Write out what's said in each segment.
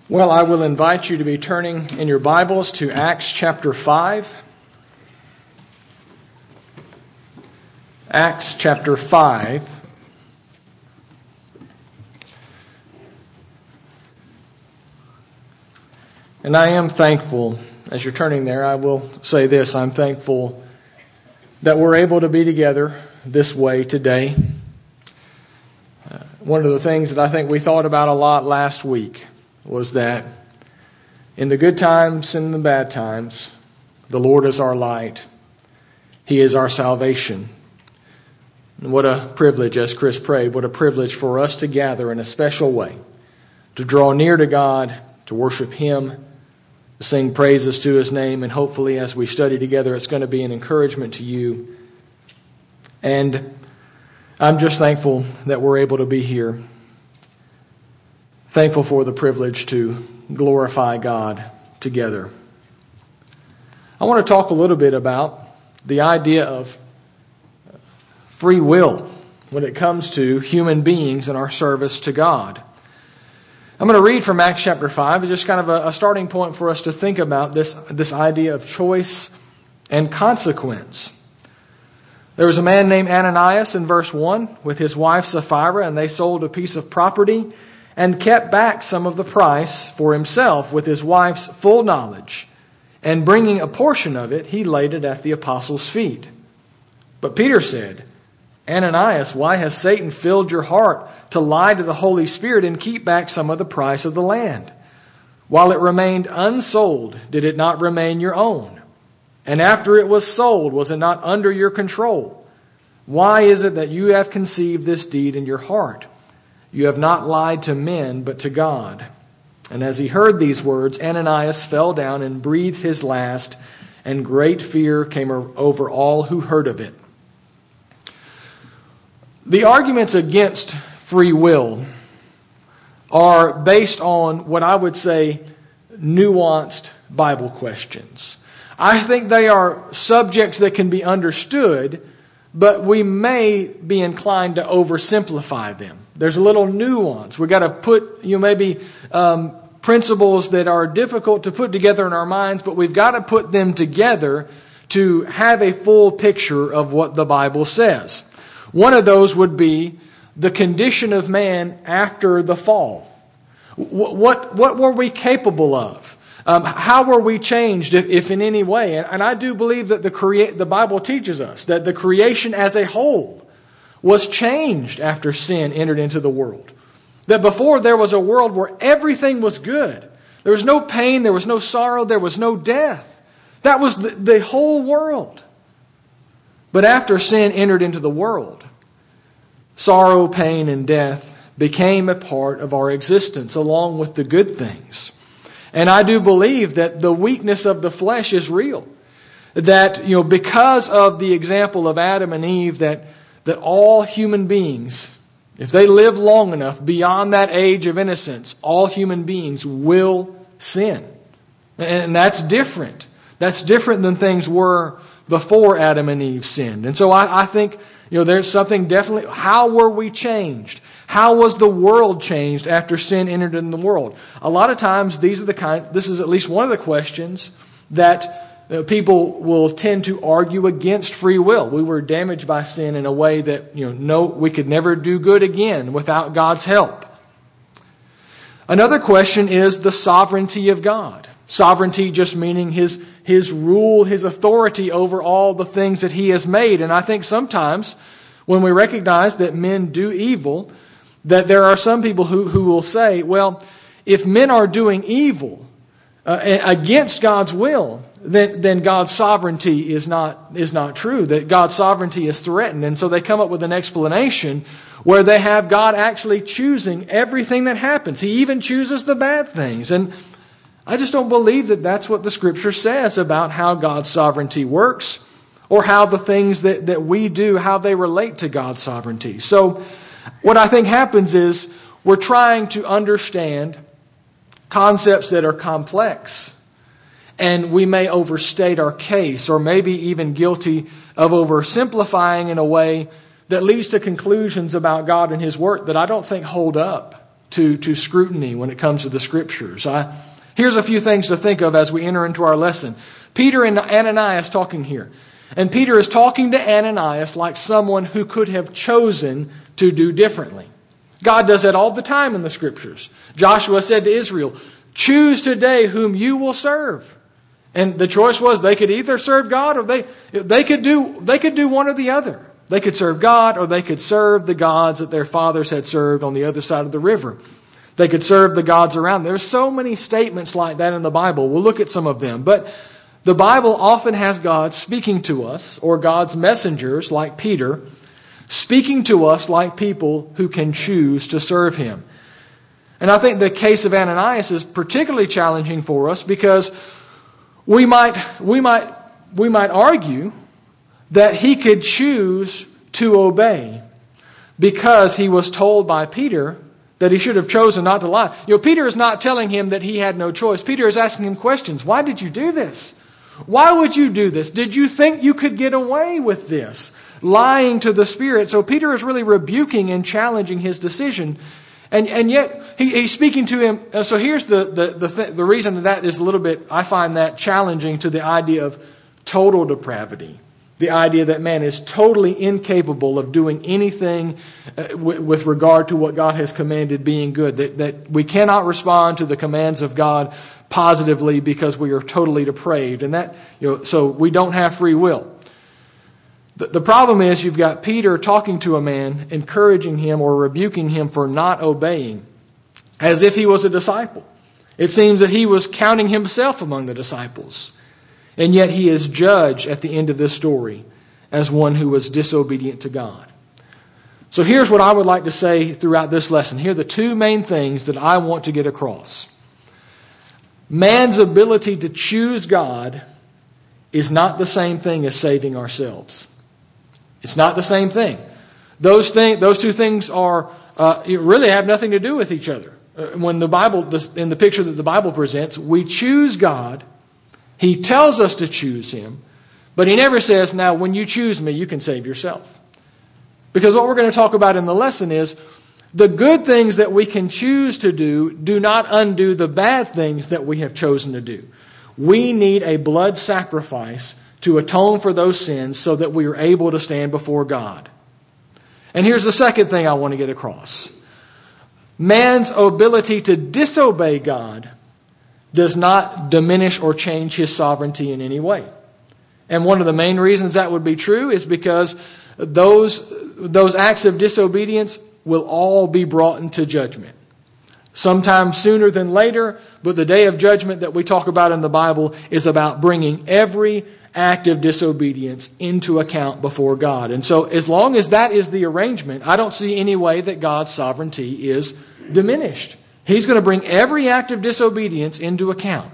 Well, I will invite you to be turning in your Bibles to Acts chapter 5. Acts chapter 5. And I am thankful, as you're turning there, I will say this, I'm thankful that we're able to be together this way today. One of the things that I think we thought about a lot last week was that in the good times and the bad times, the Lord is our light. He is our salvation. And what a privilege, as Chris prayed, what a privilege for us to gather in a special way, to draw near to God, to worship Him, to sing praises to His name, and hopefully as we study together, it's going to be an encouragement to you. And I'm just thankful that we're able to be here. Thankful for the privilege to glorify God together. I want to talk a little bit about the idea of free will when it comes to human beings and our service to God. I'm going to read from Acts chapter 5. It's just kind of a starting point for us to think about this idea of choice and consequence. There was a man named Ananias in verse 1 with his wife Sapphira, and they sold a piece of property and kept back some of the price for himself with his wife's full knowledge. And bringing a portion of it, he laid it at the apostles' feet. But Peter said, Ananias, why has Satan filled your heart to lie to the Holy Spirit and keep back some of the price of the land? While it remained unsold, did it not remain your own? And after it was sold, was it not under your control? Why is it that you have conceived this deed in your heart? You have not lied to men, but to God. And as he heard these words, Ananias fell down and breathed his last, and great fear came over all who heard of it. The arguments against free will are based on what I would say nuanced Bible questions. I think they are subjects that can be understood, but we may be inclined to oversimplify them. There's a little nuance. We've got to put, maybe principles that are difficult to put together in our minds, but we've got to put them together to have a full picture of what the Bible says. One of those would be the condition of man after the fall. What were we capable of? How were we changed, if in any way? And I do believe that the Bible teaches us that the creation as a whole was changed after sin entered into the world. That before there was a world where everything was good. There was no pain, there was no sorrow, there was no death. That was the whole world. But after sin entered into the world, sorrow, pain, and death became a part of our existence along with the good things. And I do believe that the weakness of the flesh is real. That, because of the example of Adam and Eve, that all human beings, if they live long enough beyond that age of innocence, all human beings will sin. And that's different. That's different than things were before Adam and Eve sinned. And so I think, there's something definitely, how were we changed? How was the world changed after sin entered in the world? A lot of times this is at least one of the questions that people will tend to argue against free will. We were damaged by sin in a way that, we could never do good again without God's help. Another question is the sovereignty of God. Sovereignty just meaning His rule, His authority over all the things that He has made. And I think sometimes when we recognize that men do evil, that there are some people who will say, well, if men are doing evil against God's will, then God's sovereignty is not true, that God's sovereignty is threatened. And so they come up with an explanation where they have God actually choosing everything that happens. He even chooses the bad things. And I just don't believe that that's what the Scripture says about how God's sovereignty works or how the things that we do, how they relate to God's sovereignty. So what I think happens is we're trying to understand concepts that are complex, and we may overstate our case or maybe even guilty of oversimplifying in a way that leads to conclusions about God and His work that I don't think hold up to scrutiny when it comes to the Scriptures. Here's a few things to think of as we enter into our lesson. Peter and Ananias talking here. And Peter is talking to Ananias like someone who could have chosen to do differently. God does that all the time in the Scriptures. Joshua said to Israel, choose today whom you will serve. And the choice was they could either serve God or they could do one or the other. They could serve God or they could serve the gods that their fathers had served on the other side of the river. They could serve the gods around. There's so many statements like that in the Bible. We'll look at some of them. But the Bible often has God speaking to us, or God's messengers like Peter, speaking to us like people who can choose to serve Him. And I think the case of Ananias is particularly challenging for us because we might argue that he could choose to obey because he was told by Peter that he should have chosen not to lie. Peter is not telling him that he had no choice. Peter is asking him questions. Why did you do this? Why would you do this? Did you think you could get away with this? Lying to the Spirit. So Peter is really rebuking and challenging his decision. And yet he's speaking to him. So here's the reason that is a little bit, I find that challenging to the idea of total depravity. The idea that man is totally incapable of doing anything with regard to what God has commanded being good. That we cannot respond to the commands of God positively because we are totally depraved. And so we don't have free will. The problem is you've got Peter talking to a man, encouraging him or rebuking him for not obeying, as if he was a disciple. It seems that he was counting himself among the disciples. And yet he is judged at the end of this story as one who was disobedient to God. So here's what I would like to say throughout this lesson. Here are the two main things that I want to get across. Man's ability to choose God is not the same thing as saving ourselves. It's not the same thing. Those two things really have nothing to do with each other. When the Bible, in the picture that the Bible presents, we choose God. He tells us to choose Him, but He never says, now when you choose me, you can save yourself. Because what we're going to talk about in the lesson is the good things that we can choose to do not undo the bad things that we have chosen to do. We need a blood sacrifice to atone for those sins so that we are able to stand before God. And here's the second thing I want to get across. Man's ability to disobey God does not diminish or change His sovereignty in any way. And one of the main reasons that would be true is because those acts of disobedience will all be brought into judgment. Sometime sooner than later, but the day of judgment that we talk about in the Bible is about bringing every act of disobedience into account before God. And so as long as that is the arrangement, I don't see any way that God's sovereignty is diminished. He's going to bring every act of disobedience into account.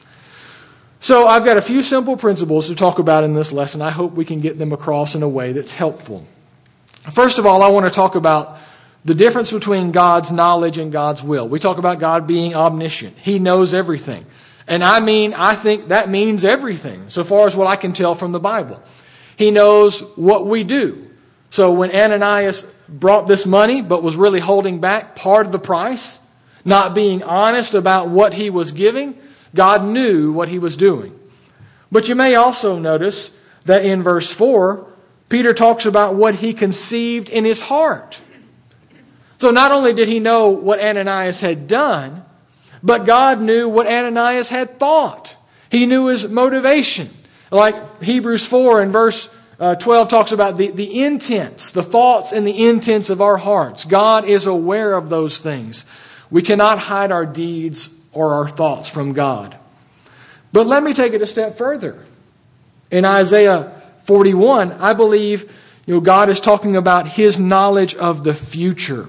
So I've got a few simple principles to talk about in this lesson. I hope we can get them across in a way that's helpful. First of all, I want to talk about the difference between God's knowledge and God's will. We talk about God being omniscient. He knows everything. And I think that means everything, so far as what I can tell from the Bible. He knows what we do. So when Ananias brought this money, but was really holding back part of the price, not being honest about what he was giving, God knew what he was doing. But you may also notice that in verse 4, Peter talks about what he conceived in his heart. So not only did he know what Ananias had done, but God knew what Ananias had thought. He knew his motivation. Like Hebrews 4 and verse 12 talks about the intents, the thoughts and the intents of our hearts. God is aware of those things. We cannot hide our deeds or our thoughts from God. But let me take it a step further. In Isaiah 41, I believe God is talking about His knowledge of the future.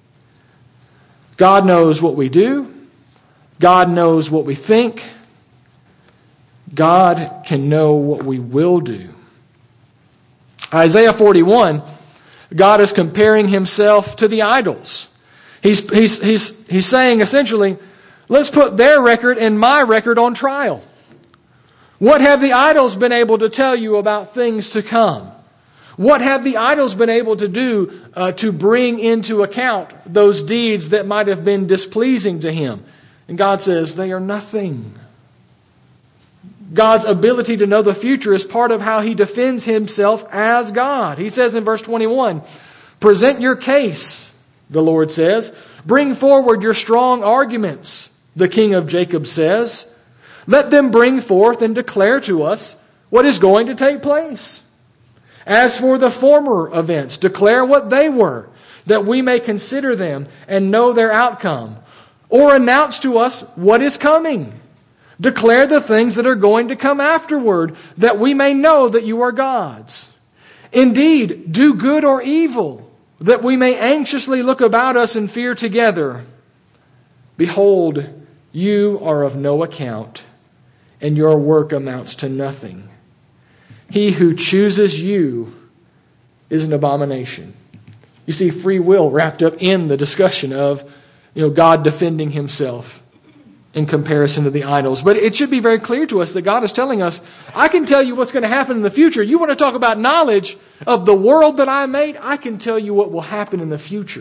God knows what we do. God knows what we think. God can know what we will do. Isaiah 41, God is comparing Himself to the idols. He's saying essentially, let's put their record and my record on trial. What have the idols been able to tell you about things to come? What have the idols been able to do to bring into account those deeds that might have been displeasing to Him? And God says, they are nothing. God's ability to know the future is part of how He defends Himself as God. He says in verse 21, present your case, the Lord says. Bring forward your strong arguments, the King of Jacob says. Let them bring forth and declare to us what is going to take place. As for the former events, declare what they were, that we may consider them and know their outcome. Or announce to us what is coming. Declare the things that are going to come afterward, that we may know that you are God's. Indeed, do good or evil, that we may anxiously look about us and fear together. Behold, you are of no account, and your work amounts to nothing. He who chooses you is an abomination. You see free will wrapped up in the discussion of God defending Himself in comparison to the idols. But it should be very clear to us that God is telling us, I can tell you what's going to happen in the future. You want to talk about knowledge of the world that I made? I can tell you what will happen in the future.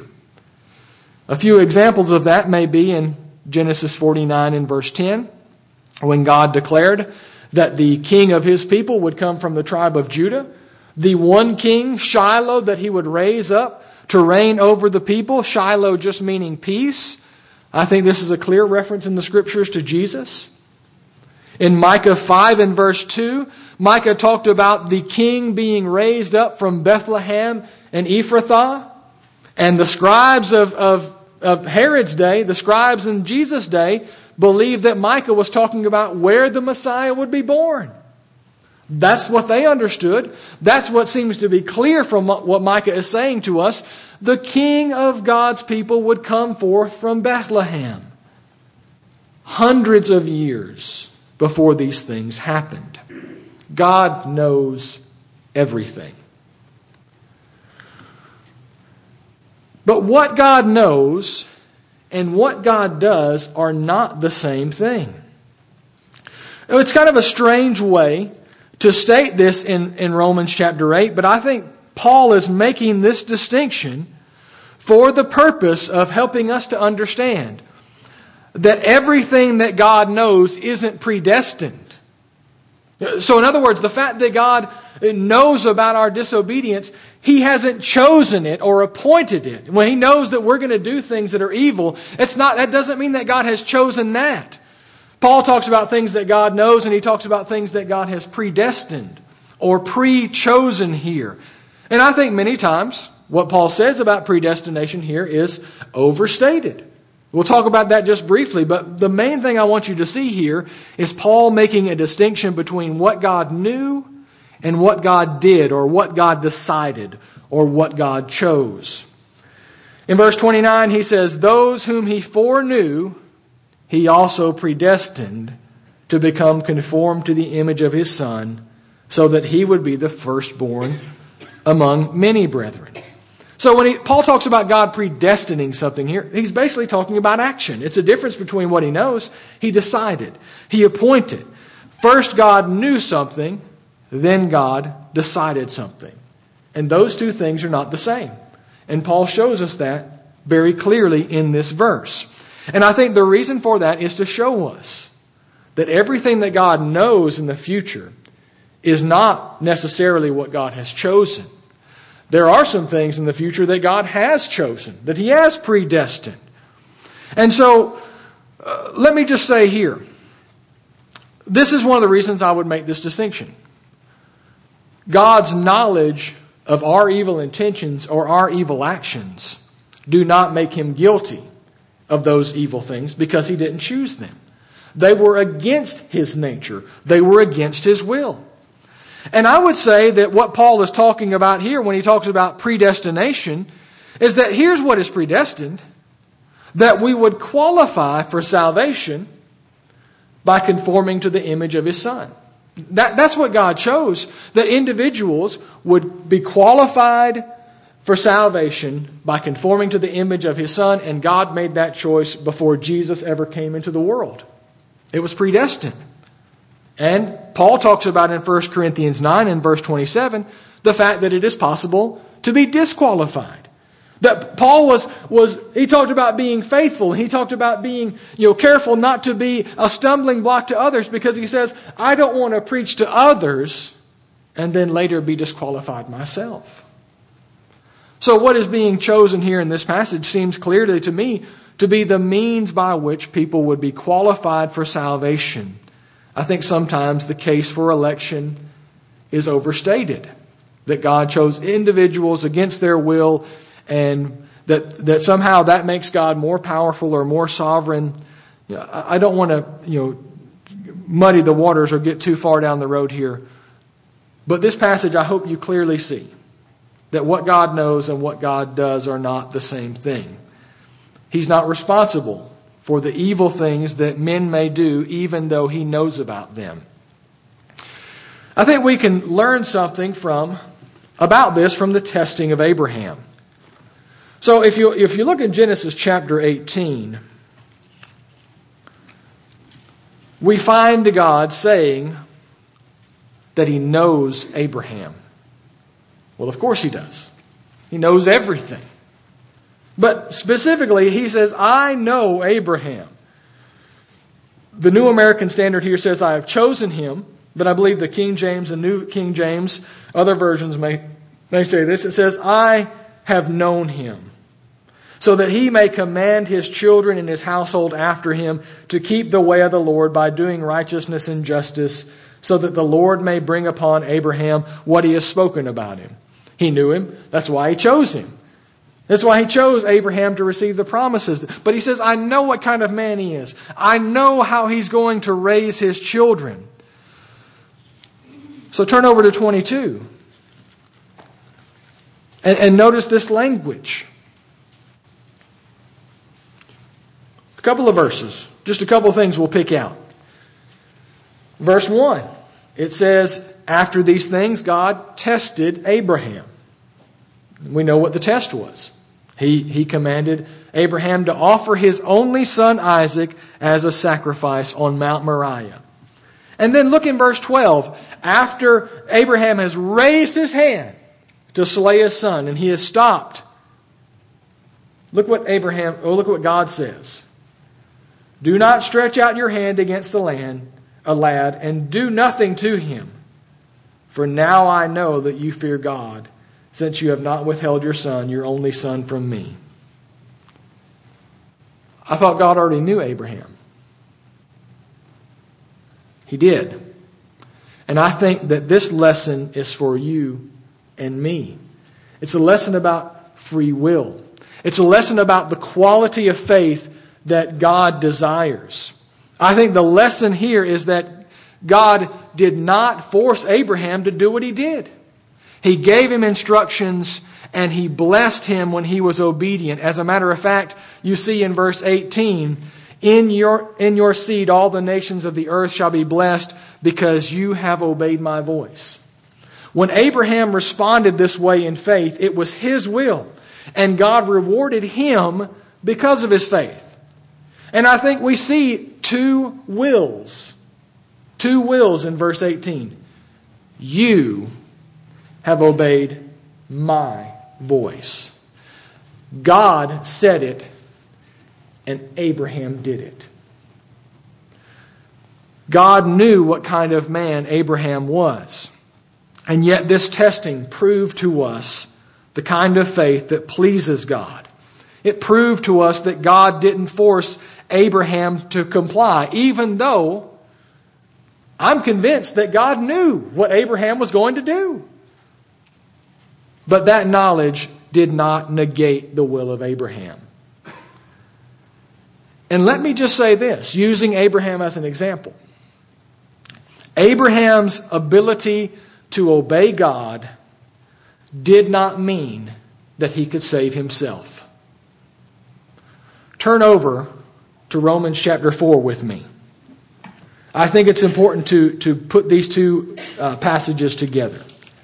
A few examples of that may be in Genesis 49 and verse 10, when God declared that the king of His people would come from the tribe of Judah. The one king, Shiloh, that He would raise up to reign over the people. Shiloh just meaning peace. I think this is a clear reference in the Scriptures to Jesus. In Micah 5 and verse 2, Micah talked about the king being raised up from Bethlehem and Ephrathah. And the scribes of Herod's day, the scribes in Jesus' day, believed that Micah was talking about where the Messiah would be born. That's what they understood. That's what seems to be clear from what Micah is saying to us. The king of God's people would come forth from Bethlehem. Hundreds of years before these things happened. God knows everything. But what God knows and what God does are not the same thing. It's kind of a strange way to state this in Romans chapter 8, but I think Paul is making this distinction for the purpose of helping us to understand that everything that God knows isn't predestined. So in other words, the fact that God knows about our disobedience, He hasn't chosen it or appointed it. When He knows that we're going to do things that are evil, that doesn't mean that God has chosen that. Paul talks about things that God knows, and he talks about things that God has predestined or pre-chosen here. And I think many times what Paul says about predestination here is overstated. We'll talk about that just briefly, but the main thing I want you to see here is Paul making a distinction between what God knew and what God did, or what God decided, or what God chose. In verse 29, he says, those whom He foreknew, He also predestined to become conformed to the image of His Son, so that He would be the firstborn among many brethren. So when Paul talks about God predestining something here, he's basically talking about action. It's a difference between what He knows. He decided. He appointed. First God knew something, then God decided something. And those two things are not the same. And Paul shows us that very clearly in this verse. And I think the reason for that is to show us that everything that God knows in the future is not necessarily what God has chosen. There are some things in the future that God has chosen, that He has predestined. And so, let me just say here, this is one of the reasons I would make this distinction. God's knowledge of our evil intentions or our evil actions do not make Him guilty of those evil things because He didn't choose them. They were against His nature. They were against His will. And I would say that what Paul is talking about here when he talks about predestination is that here's what is predestined: that we would qualify for salvation by conforming to the image of His Son. That's what God chose, that individuals would be qualified for salvation by conforming to the image of His Son, and God made that choice before Jesus ever came into the world. It was predestined. And Paul talks about in 1 Corinthians 9 and verse 27 the fact that it is possible to be disqualified. That Paul he talked about being faithful. He talked about being, careful not to be a stumbling block to others, because he says, I don't want to preach to others and then later be disqualified myself. So what is being chosen here in this passage seems clearly to me to be the means by which people would be qualified for salvation. I think sometimes the case for election is overstated, that God chose individuals against their will, and that somehow that makes God more powerful or more sovereign. I don't want to muddy the waters or get too far down the road here. But this passage, I hope you clearly see that what God knows and what God does are not the same thing. He's not responsible for the evil things that men may do, even though He knows about them. I think we can learn something about this from the testing of Abraham. So if you look in Genesis chapter 18, we find God saying that He knows Abraham. Well, of course He does. He knows everything. But specifically, He says, I know Abraham. The New American Standard here says, I have chosen him. But I believe the King James and New King James, other versions may say this. It says, I have known him, so that he may command his children and his household after him to keep the way of the Lord by doing righteousness and justice, so that the Lord may bring upon Abraham what He has spoken about him. He knew him. That's why He chose him. That's why He chose Abraham to receive the promises. But He says, I know what kind of man he is. I know how he's going to raise his children. So turn over to 22. And notice this language. A couple of verses. Just a couple of things we'll pick out. Verse 1. It says, after these things, God tested Abraham. We know what the test was. He commanded Abraham to offer his only son Isaac as a sacrifice on Mount Moriah. And then look in verse 12. After Abraham has raised his hand to slay his son, and he has stopped, look what God says. Do not stretch out your hand against a lad, and do nothing to him. For now I know that you fear God, since you have not withheld your son, your only son, from me. I thought God already knew Abraham. He did. And I think that this lesson is for you and me. It's a lesson about free will. It's a lesson about the quality of faith that God desires. I think the lesson here is that God did not force Abraham to do what he did. He gave him instructions and He blessed him when he was obedient. As a matter of fact, you see in verse 18, In your seed all the nations of the earth shall be blessed because you have obeyed my voice. When Abraham responded this way in faith, it was his will, and God rewarded him because of his faith. And I think we see two wills in verse 18. You have obeyed my voice. God said it, and Abraham did it. God knew what kind of man Abraham was. And yet this testing proved to us the kind of faith that pleases God. It proved to us that God didn't force Abraham to comply, even though I'm convinced that God knew what Abraham was going to do. But that knowledge did not negate the will of Abraham. And let me just say this, using Abraham as an example. Abraham's ability to obey God did not mean that he could save himself. Turn over to Romans chapter 4 with me. I think it's important to put these two passages together.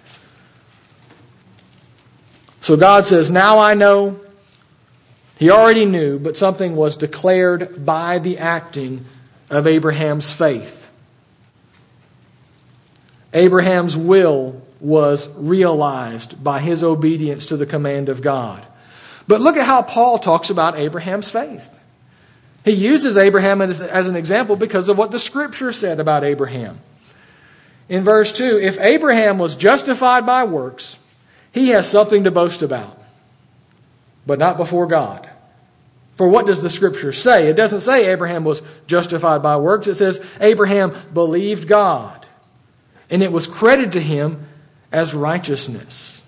So God says, now I know. He already knew, but something was declared by the acting of Abraham's faith. Abraham's will was realized by his obedience to the command of God. But look at how Paul talks about Abraham's faith. He uses Abraham as an example because of what the Scripture said about Abraham. In verse 2, if Abraham was justified by works, he has something to boast about, but not before God. For what does the Scripture say? It doesn't say Abraham was justified by works. It says Abraham believed God, and it was credited to him as righteousness.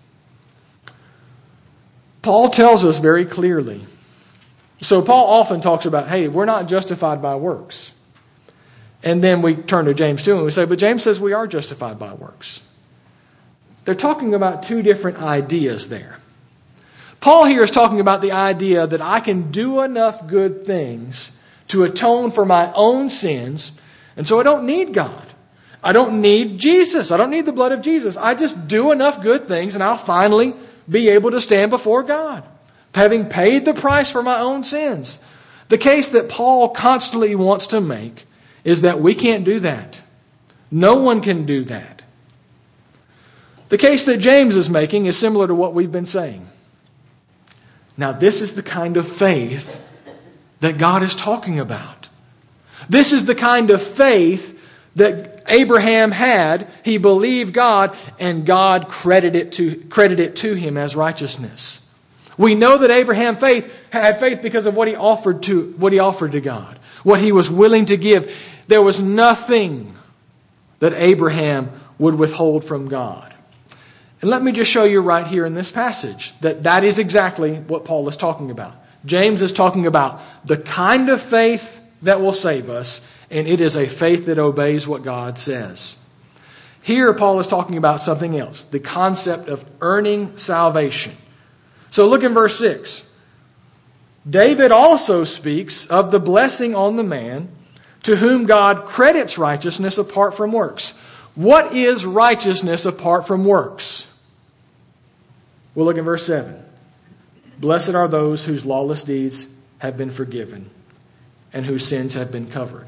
Paul tells us very clearly. So Paul often talks about, hey, we're not justified by works. And then we turn to James 2 and we say, but James says we are justified by works. They're talking about two different ideas there. Paul here is talking about the idea that I can do enough good things to atone for my own sins, and so I don't need God. I don't need Jesus. I don't need the blood of Jesus. I just do enough good things and I'll finally be able to stand before God, having paid the price for my own sins. The case that Paul constantly wants to make is that we can't do that. No one can do that. The case that James is making is similar to what we've been saying. Now, this is the kind of faith that God is talking about. This is the kind of faith that Abraham had. He believed God, and God credited it to him as righteousness. We know that Abraham had faith because of what he offered to God, what he was willing to give. There was nothing that Abraham would withhold from God. And let me just show you right here in this passage that is exactly what Paul is talking about. James is talking about the kind of faith that will save us, and it is a faith that obeys what God says. Here, Paul is talking about something else, the concept of earning salvation. So look in verse 6. David also speaks of the blessing on the man to whom God credits righteousness apart from works. What is righteousness apart from works? We'll look in verse 7. Blessed are those whose lawless deeds have been forgiven and whose sins have been covered.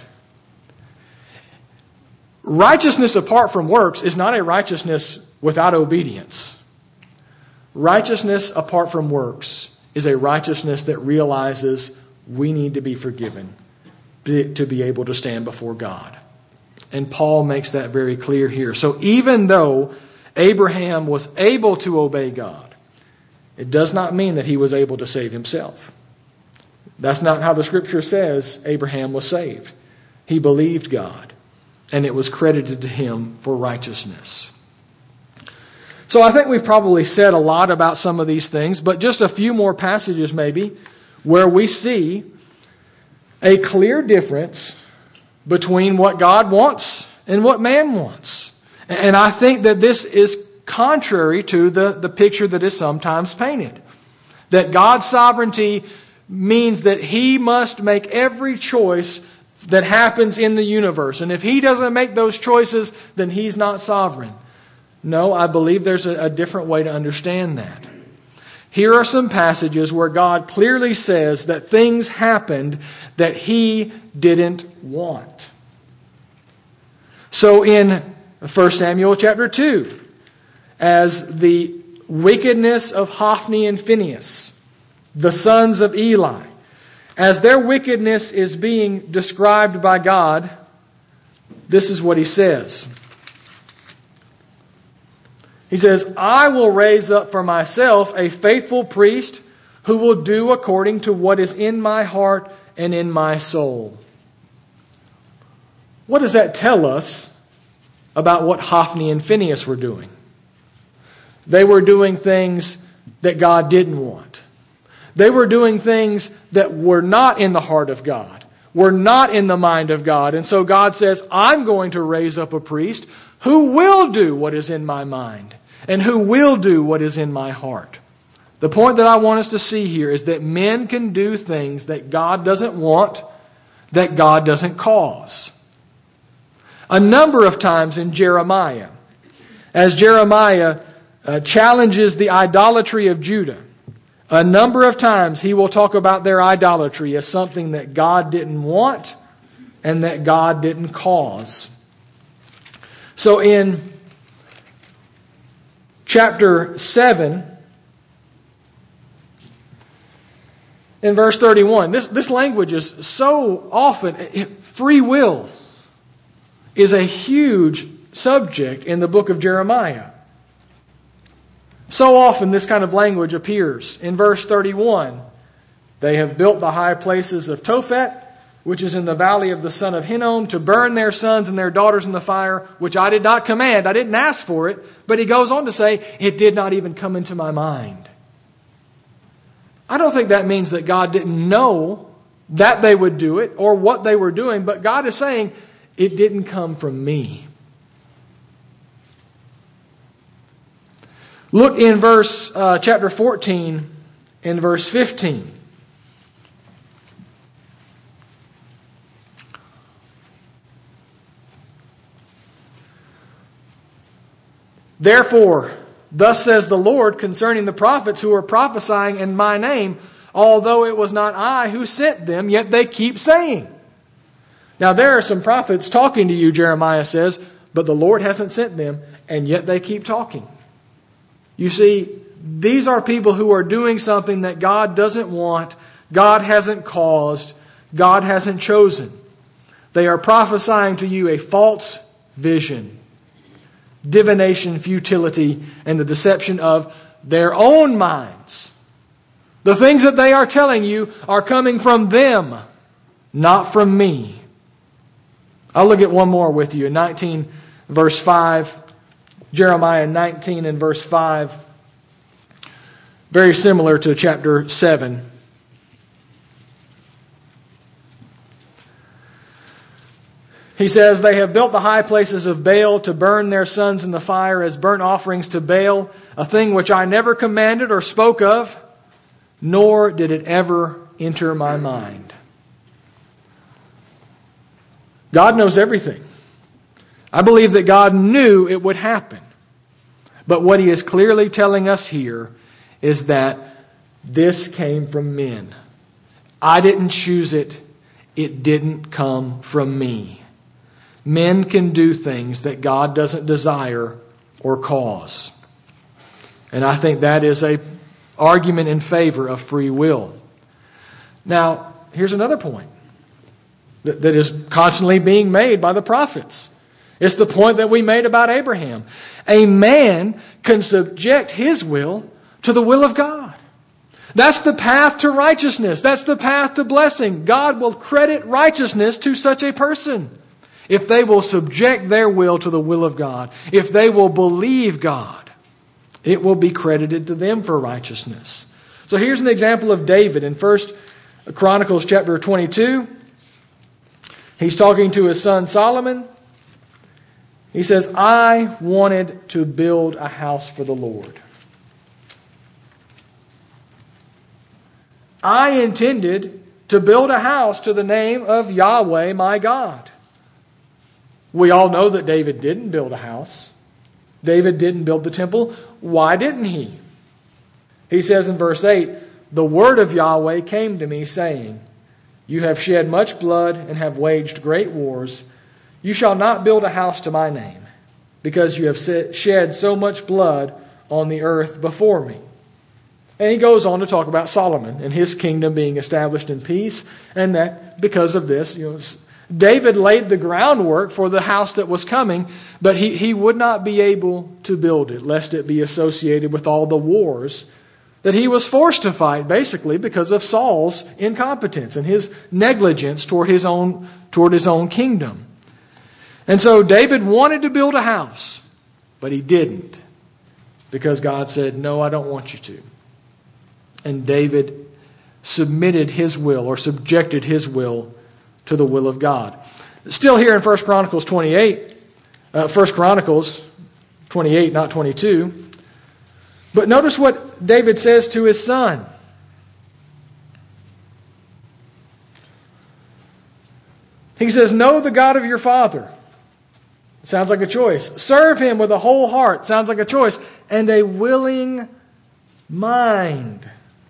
Righteousness apart from works is not a righteousness without obedience. Righteousness apart from works is a righteousness that realizes we need to be forgiven to be able to stand before God. And Paul makes that very clear here. So even though Abraham was able to obey God, it does not mean that he was able to save himself. That's not how the Scripture says Abraham was saved. He believed God, and it was credited to him for righteousness. So I think we've probably said a lot about some of these things, but just a few more passages maybe where we see a clear difference between what God wants and what man wants. And I think that this is contrary to the picture that is sometimes painted. That God's sovereignty means that He must make every choice that happens in the universe. And if He doesn't make those choices, then He's not sovereign. No, I believe there's a different way to understand that. Here are some passages where God clearly says that things happened that He didn't want. So in 1 Samuel chapter 2, as the wickedness of Hophni and Phinehas, the sons of Eli, as their wickedness is being described by God, this is what He says. He says, I will raise up for myself a faithful priest who will do according to what is in my heart and in my soul. What does that tell us about what Hophni and Phinehas were doing? They were doing things that God didn't want. They were doing things that were not in the heart of God, were not in the mind of God. And so God says, I'm going to raise up a priest who will do what is in my mind and who will do what is in my heart. The point that I want us to see here is that men can do things that God doesn't want, that God doesn't cause. A number of times in Jeremiah, as Jeremiah challenges the idolatry of Judah, a number of times he will talk about their idolatry as something that God didn't want and that God didn't cause. So in chapter 7, in verse 31. This language is so often, free will is a huge subject in the book of Jeremiah. So often this kind of language appears. In verse 31, they have built the high places of Tophet, which is in the valley of the son of Hinnom, to burn their sons and their daughters in the fire, which I did not command. I didn't ask for it. But he goes on to say, it did not even come into my mind. I don't think that means that God didn't know that they would do it or what they were doing, but God is saying, it didn't come from me. Look in chapter 14, in verse 15. Therefore, thus says the Lord concerning the prophets who are prophesying in my name, although it was not I who sent them, yet they keep saying. Now there are some prophets talking to you, Jeremiah says, but the Lord hasn't sent them, and yet they keep talking. You see, these are people who are doing something that God doesn't want, God hasn't caused, God hasn't chosen. They are prophesying to you a false vision, divination, futility, and the deception of their own minds. The things that they are telling you are coming from them, not from me. I'll look at one more with you in 19 verse 5. Jeremiah 19 and verse 5. Very similar to chapter 7. He says, they have built the high places of Baal to burn their sons in the fire as burnt offerings to Baal, a thing which I never commanded or spoke of, nor did it ever enter my mind. God knows everything. I believe that God knew it would happen. But what He is clearly telling us here is that this came from men. I didn't choose it. It didn't come from me. Men can do things that God doesn't desire or cause. And I think that is an argument in favor of free will. Now, here's another point that is constantly being made by the prophets. It's the point that we made about Abraham. A man can subject his will to the will of God. That's the path to righteousness. That's the path to blessing. God will credit righteousness to such a person if they will subject their will to the will of God. If they will believe God, it will be credited to them for righteousness. So here's an example of David in 1 Chronicles chapter 22. He's talking to his son Solomon. He says, I wanted to build a house for the Lord. I intended to build a house to the name of Yahweh my God. We all know that David didn't build a house. David didn't build the temple. Why didn't he? He says in verse 8, the word of Yahweh came to me saying, you have shed much blood and have waged great wars. You shall not build a house to my name, because you have shed so much blood on the earth before me. And he goes on to talk about Solomon and his kingdom being established in peace, and that because of this, David laid the groundwork for the house that was coming, but he would not be able to build it, lest it be associated with all the wars that he was forced to fight, basically because of Saul's incompetence and his negligence toward his own kingdom. And so David wanted to build a house, but he didn't, because God said, no, I don't want you to. And David submitted his will, or subjected his will, to the will of God. Still here in 1 Chronicles 28, 1 Chronicles 28, not 22. But notice what David says to his son. He says, know the God of your father. Sounds like a choice. Serve him with a whole heart. Sounds like a choice. And a willing mind.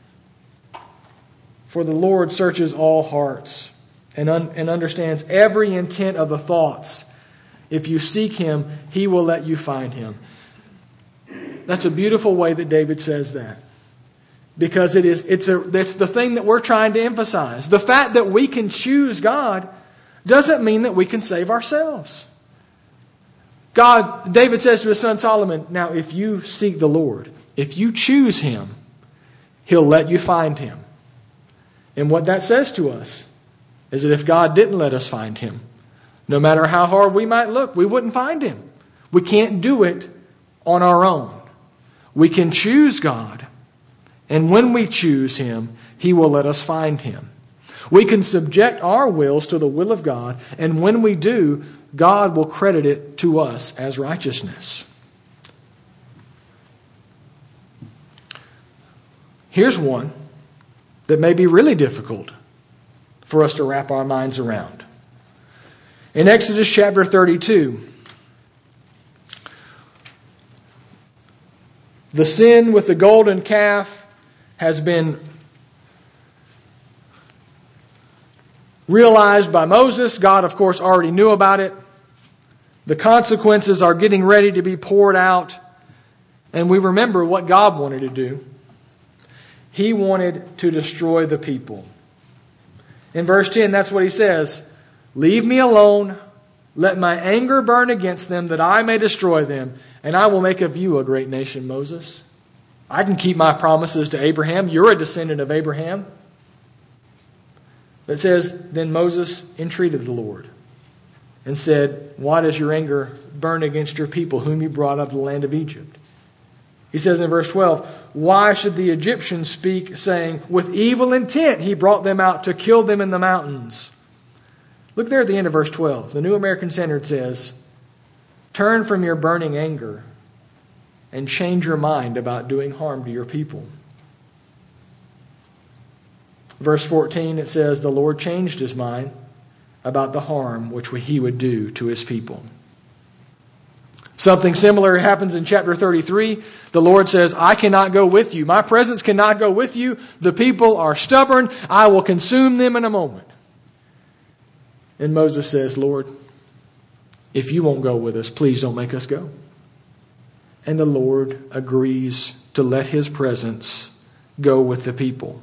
For the Lord searches all hearts and understands every intent of the thoughts. If you seek him, he will let you find him. That's a beautiful way that David says that. Because it's the thing that we're trying to emphasize. The fact that we can choose God doesn't mean that we can save ourselves. David says to his son Solomon, now if you seek the Lord, if you choose Him, He'll let you find Him. And what that says to us is that if God didn't let us find Him, no matter how hard we might look, we wouldn't find Him. We can't do it on our own. We can choose God. And when we choose Him, He will let us find Him. We can subject our wills to the will of God, and when we do, God will credit it to us as righteousness. Here's one that may be really difficult for us to wrap our minds around. In Exodus chapter 32, the sin with the golden calf has been realized by Moses. God, of course, already knew about it. The consequences are getting ready to be poured out. And we remember what God wanted to do. He wanted to destroy the people. In verse 10, that's what He says. Leave me alone. Let my anger burn against them, that I may destroy them. And I will make of you a great nation, Moses. I can keep my promises to Abraham. You're a descendant of Abraham. It says, then Moses entreated the Lord and said, why does your anger burn against your people, whom you brought out of the land of Egypt? He says in verse 12, why should the Egyptians speak, saying, with evil intent he brought them out to kill them in the mountains? Look there at the end of verse 12. The New American Standard says, turn from your burning anger and change your mind about doing harm to your people. Verse 14, it says, the Lord changed His mind about the harm which He would do to His people. Something similar happens in chapter 33. The Lord says, I cannot go with you. My presence cannot go with you. The people are stubborn. I will consume them in a moment. And Moses says, Lord, if you won't go with us, please don't make us go. And the Lord agrees to let His presence go with the people.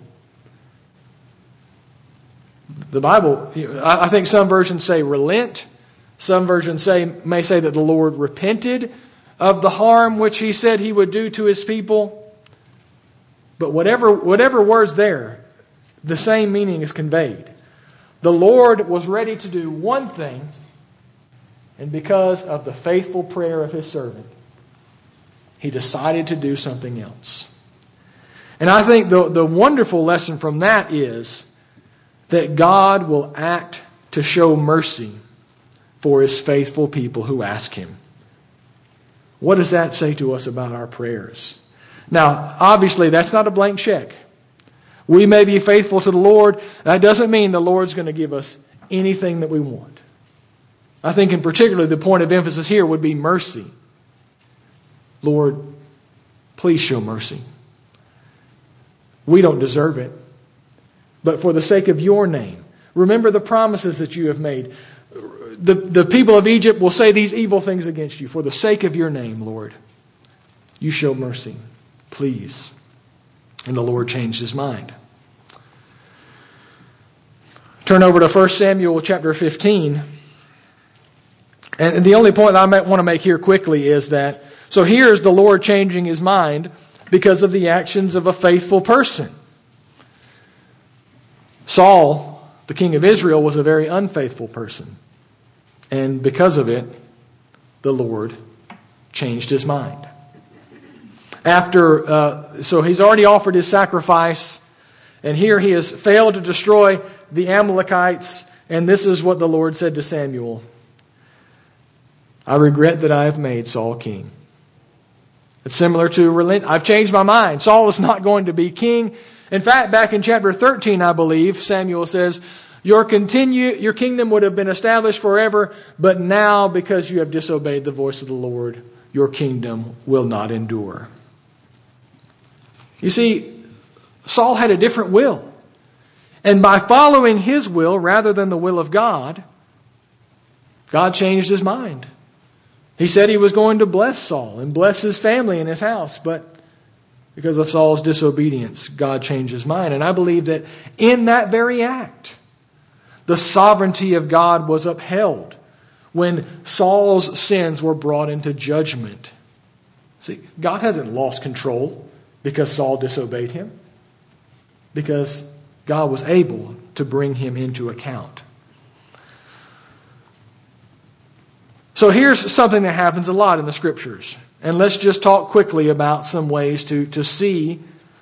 The Bible, I think some versions say relent. Some versions may say that the Lord repented of the harm which He said He would do to His people. But whatever word's there, the same meaning is conveyed. The Lord was ready to do one thing, and because of the faithful prayer of His servant, He decided to do something else. And I think the wonderful lesson from that is that God will act to show mercy for His faithful people who ask Him. What does that say to us about our prayers? Now, obviously, that's not a blank check. We may be faithful to the Lord. That doesn't mean the Lord's going to give us anything that we want. I think in particular, the point of emphasis here would be mercy. Lord, please show mercy. We don't deserve it. But for the sake of your name, remember the promises that you have made. The people of Egypt will say these evil things against you. For the sake of your name, Lord, you show mercy. Please. And the Lord changed His mind. Turn over to 1 Samuel chapter 15. And the only point I might want to make here quickly is that, so here's the Lord changing His mind because of the actions of a faithful person. Saul, the king of Israel, was a very unfaithful person. And because of it, the Lord changed His mind. So he's already offered his sacrifice, and here he has failed to destroy the Amalekites, and this is what the Lord said to Samuel. I regret that I have made Saul king. It's similar to I've changed my mind. Saul is not going to be king. In fact, back in chapter 13, I believe, Samuel says, your kingdom would have been established forever, but now because you have disobeyed the voice of the Lord, your kingdom will not endure. You see, Saul had a different will. And by following his will rather than the will of God, God changed his mind. He said he was going to bless Saul and bless his family and his house, but because of Saul's disobedience, God changed his mind. And I believe that in that very act, the sovereignty of God was upheld when Saul's sins were brought into judgment. See, God hasn't lost control because Saul disobeyed him, because God was able to bring him into account. So here's something that happens a lot in the Scriptures. And let's just talk quickly about some ways to see.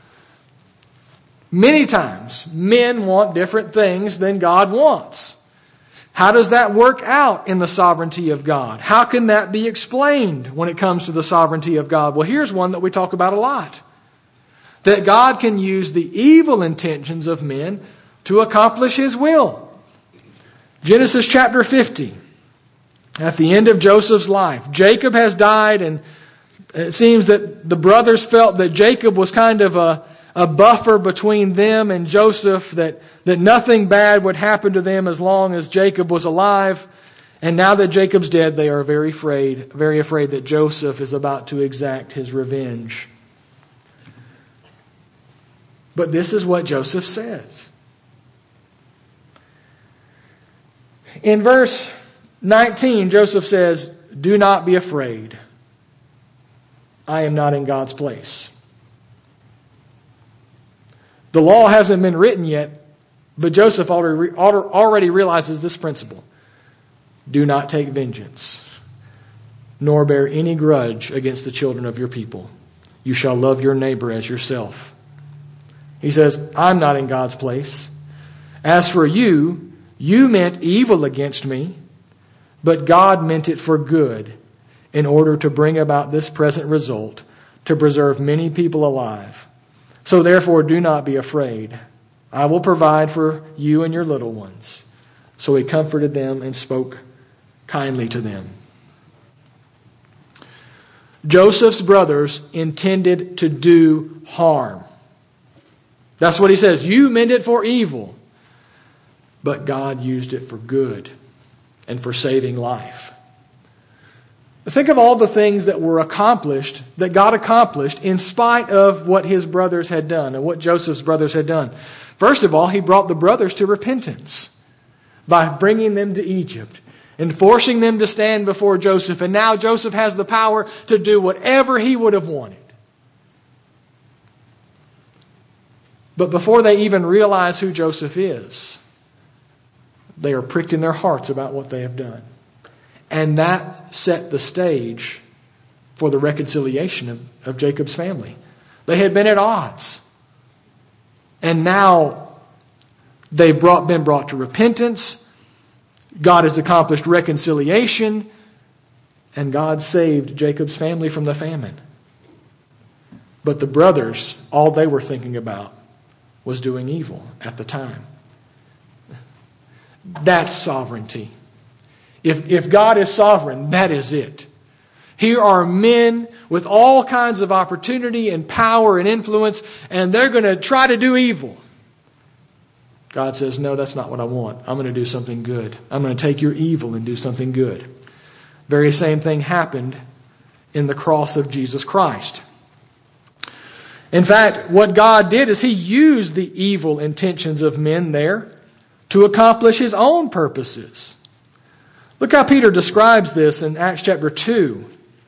Many times, men want different things than God wants. How does that work out in the sovereignty of God? How can that be explained when it comes to the sovereignty of God? Well, here's one that we talk about a lot. That God can use the evil intentions of men to accomplish His will. Genesis chapter 50. At the end of Joseph's life, Jacob has died, and it seems that the brothers felt that Jacob was kind of a buffer between them and Joseph, that nothing bad would happen to them as long as Jacob was alive. And now that Jacob's dead, they are very afraid that Joseph is about to exact his revenge. But this is what Joseph says. In verse 19, Joseph says, "Do not be afraid. I am not in God's place." The law hasn't been written yet, but Joseph already realizes this principle. Do not take vengeance, nor bear any grudge against the children of your people. You shall love your neighbor as yourself. He says, I'm not in God's place. As for you, you meant evil against me, but God meant it for good, in order to bring about this present result, to preserve many people alive. So therefore, do not be afraid. I will provide for you and your little ones. So he comforted them and spoke kindly to them. Joseph's brothers intended to do harm. That's what he says. You meant it for evil, but God used it for good and for saving life. Think of all the things that were accomplished, that God accomplished in spite of what his brothers had done and what Joseph's brothers had done. First of all, he brought the brothers to repentance by bringing them to Egypt and forcing them to stand before Joseph. And now Joseph has the power to do whatever he would have wanted. But before they even realize who Joseph is, they are pricked in their hearts about what they have done. And that set the stage for the reconciliation of Jacob's family. They had been at odds. And now they've been brought to repentance. God has accomplished reconciliation. And God saved Jacob's family from the famine. But the brothers, all they were thinking about was doing evil at the time. That's sovereignty. If God is sovereign, that is it. Here are men with all kinds of opportunity and power and influence, and they're going to try to do evil. God says, no, that's not what I want. I'm going to do something good. I'm going to take your evil and do something good. Very same thing happened in the cross of Jesus Christ. In fact, what God did is He used the evil intentions of men there to accomplish His own purposes. Look how Peter describes this in Acts chapter 2.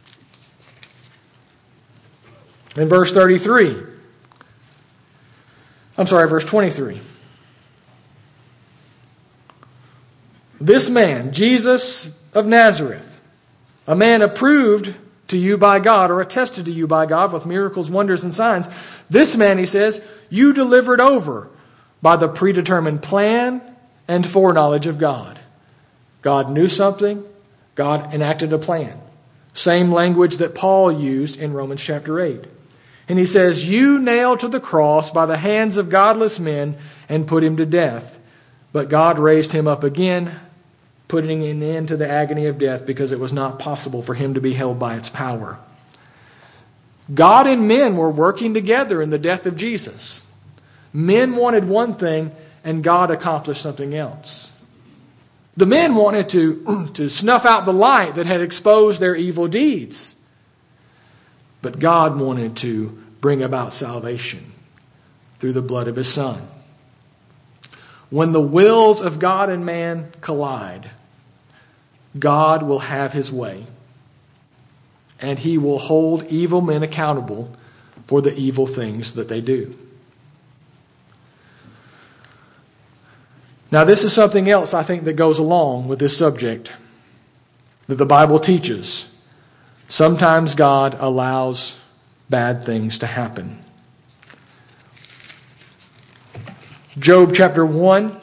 In verse 33. Verse 23. This man, Jesus of Nazareth, a man approved to you by God, or attested to you by God with miracles, wonders, and signs. This man, he says, you delivered over by the predetermined plan and foreknowledge of God. God knew something. God enacted a plan. Same language that Paul used in Romans chapter 8. And he says, you nailed to the cross by the hands of godless men and put him to death. But God raised him up again, putting an end to the agony of death because it was not possible for him to be held by its power. God and men were working together in the death of Jesus. Men wanted one thing and God accomplished something else. The men wanted to snuff out the light that had exposed their evil deeds. But God wanted to bring about salvation through the blood of His Son. When the wills of God and man collide, God will have His way. And He will hold evil men accountable for the evil things that they do. Now, this is something else I think that goes along with this subject that the Bible teaches. Sometimes God allows bad things to happen. Job chapter 1.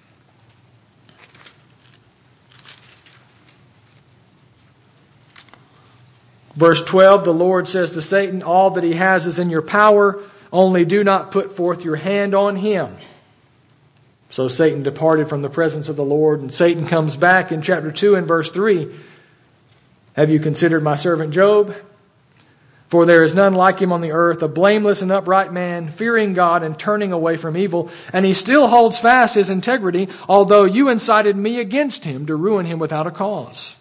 Verse 12, the Lord says to Satan, all that he has is in your power, only do not put forth your hand on him. So Satan departed from the presence of the Lord, and Satan comes back in chapter 2 and verse 3. Have you considered my servant Job? For there is none like him on the earth, a blameless and upright man, fearing God and turning away from evil. And he still holds fast his integrity, although you incited me against him to ruin him without a cause.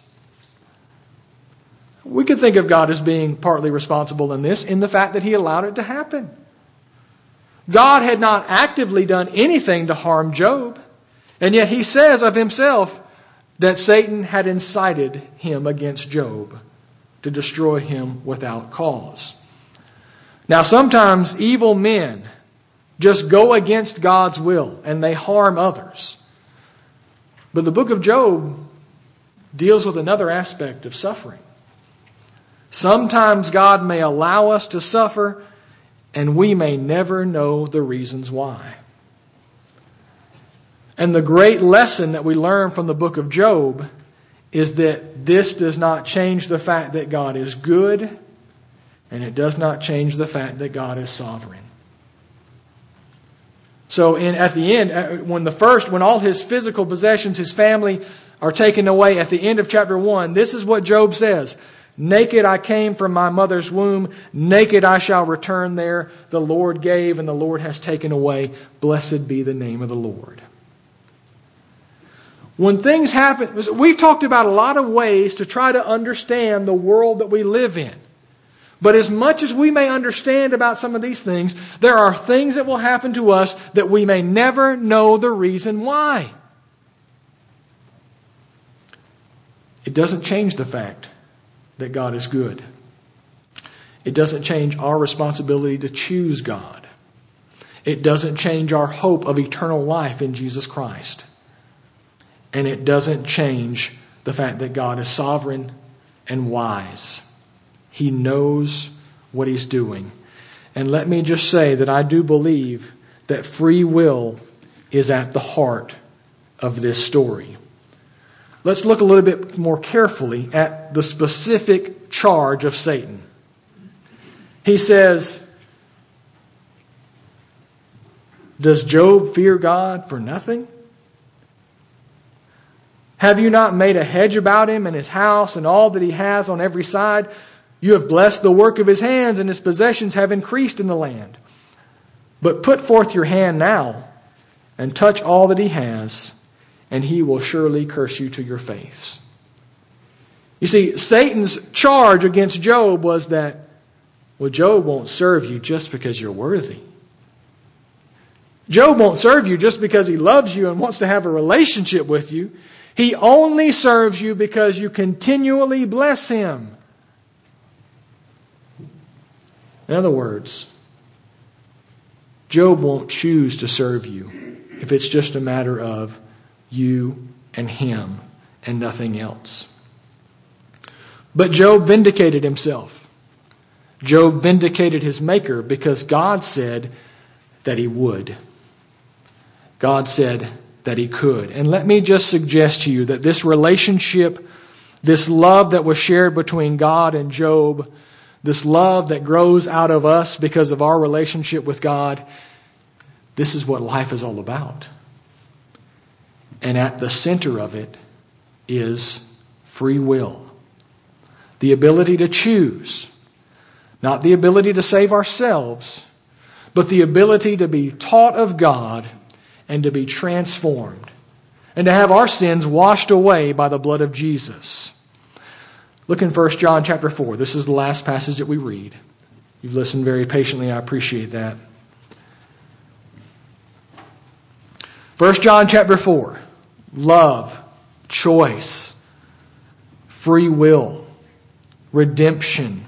We could think of God as being partly responsible in this, in the fact that He allowed it to happen. God had not actively done anything to harm Job, and yet He says of Himself that Satan had incited him against Job to destroy him without cause. Now, sometimes evil men just go against God's will and they harm others. But the book of Job deals with another aspect of suffering. Sometimes God may allow us to suffer, and we may never know the reasons why. And the great lesson that we learn from the book of Job is that this does not change the fact that God is good, and it does not change the fact that God is sovereign. So at the end, when all his physical possessions, his family, are taken away at the end of chapter 1, this is what Job says. Naked I came from my mother's womb, naked I shall return there. The Lord gave and the Lord has taken away. Blessed be the name of the Lord. When things happen, we've talked about a lot of ways to try to understand the world that we live in. But as much as we may understand about some of these things, there are things that will happen to us that we may never know the reason why. It doesn't change the fact that God is good. It doesn't change our responsibility to choose God. It doesn't change our hope of eternal life in Jesus Christ. And it doesn't change the fact that God is sovereign and wise. He knows what He's doing. And let me just say that I do believe that free will is at the heart of this story. Let's look a little bit more carefully at the specific charge of Satan. He says, does Job fear God for nothing? Have you not made a hedge about him and his house and all that he has on every side? You have blessed the work of his hands, and his possessions have increased in the land. But put forth your hand now and touch all that he has, and he will surely curse you to your face. You see, Satan's charge against Job was that, well, Job won't serve you just because you're worthy. Job won't serve you just because he loves you and wants to have a relationship with you. He only serves you because you continually bless him. In other words, Job won't choose to serve you if it's just a matter of you and him and nothing else. But Job vindicated himself. Job vindicated his Maker because God said that he would. God said that he could. And let me just suggest to you that this relationship, this love that was shared between God and Job, this love that grows out of us because of our relationship with God, this is what life is all about. And at the center of it is free will. The ability to choose. Not the ability to save ourselves, but the ability to be taught of God and to be transformed and to have our sins washed away by the blood of Jesus. Look in 1 John chapter 4. This is the last passage that we read. You've listened very patiently. I appreciate that. 1 John chapter 4. Love, choice, free will, redemption,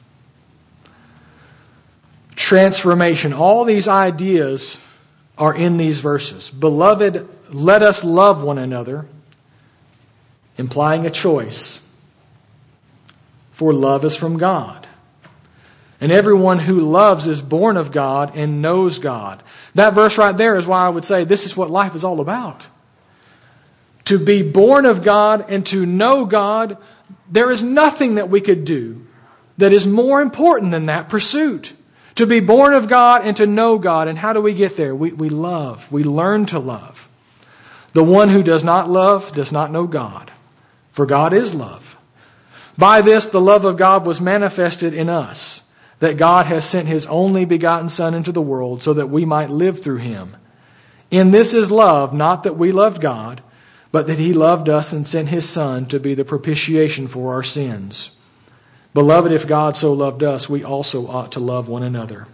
transformation. All these ideas are in these verses. Beloved, let us love one another, implying a choice. For love is from God. And everyone who loves is born of God and knows God. That verse right there is why I would say this is what life is all about. To be born of God and to know God, there is nothing that we could do that is more important than that pursuit. To be born of God and to know God. And how do we get there? We love. We learn to love. The one who does not love does not know God, for God is love. By this the love of God was manifested in us, that God has sent His only begotten Son into the world so that we might live through Him. In this is love, not that we loved God, but that He loved us and sent His Son to be the propitiation for our sins. Beloved, if God so loved us, we also ought to love one another.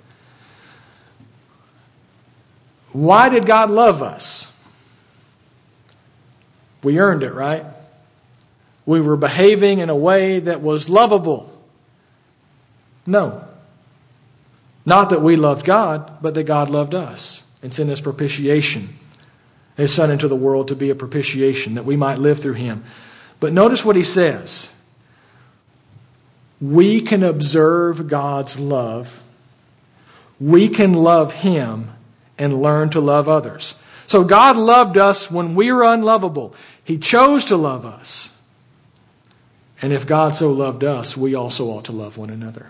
Why did God love us? We earned it, right? We were behaving in a way that was lovable. No. Not that we loved God, but that God loved us and sent His propitiation, His Son into the world to be a propitiation, that we might live through Him. But notice what He says. We can observe God's love. We can love Him and learn to love others. So God loved us when we were unlovable. He chose to love us. And if God so loved us, we also ought to love one another.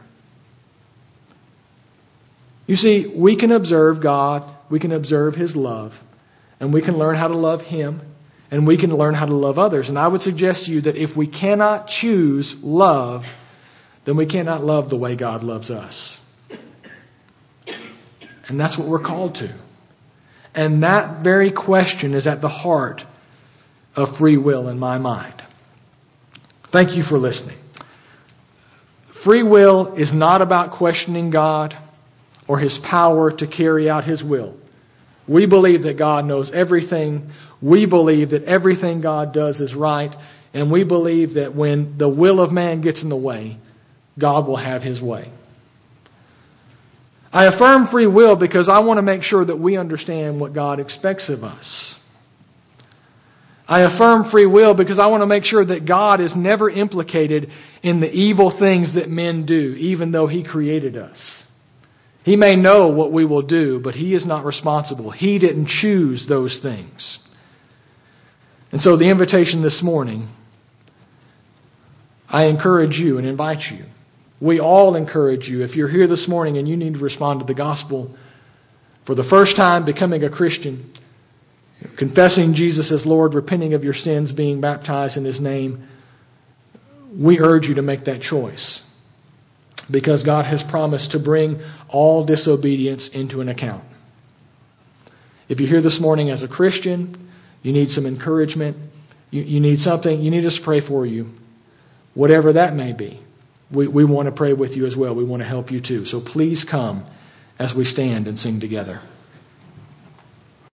You see, we can observe God, we can observe His love, and we can learn how to love Him, and we can learn how to love others. And I would suggest to you that if we cannot choose love, then we cannot love the way God loves us. And that's what we're called to. And that very question is at the heart of free will in my mind. Thank you for listening. Free will is not about questioning God or His power to carry out His will. We believe that God knows everything. We believe that everything God does is right. And we believe that when the will of man gets in the way, God will have His way. I affirm free will because I want to make sure that we understand what God expects of us. I affirm free will because I want to make sure that God is never implicated in the evil things that men do, even though He created us. He may know what we will do, but He is not responsible. He didn't choose those things. And so the invitation this morning, I encourage you and invite you. We all encourage you. If you're here this morning and you need to respond to the gospel for the first time, becoming a Christian, confessing Jesus as Lord, repenting of your sins, being baptized in His name, we urge you to make that choice. Because God has promised to bring all disobedience into an account. If you're here this morning as a Christian, you need some encouragement, you need something, you need us to pray for you, whatever that may be. We want to pray with you as well. We want to help you too. So please come as we stand and sing together.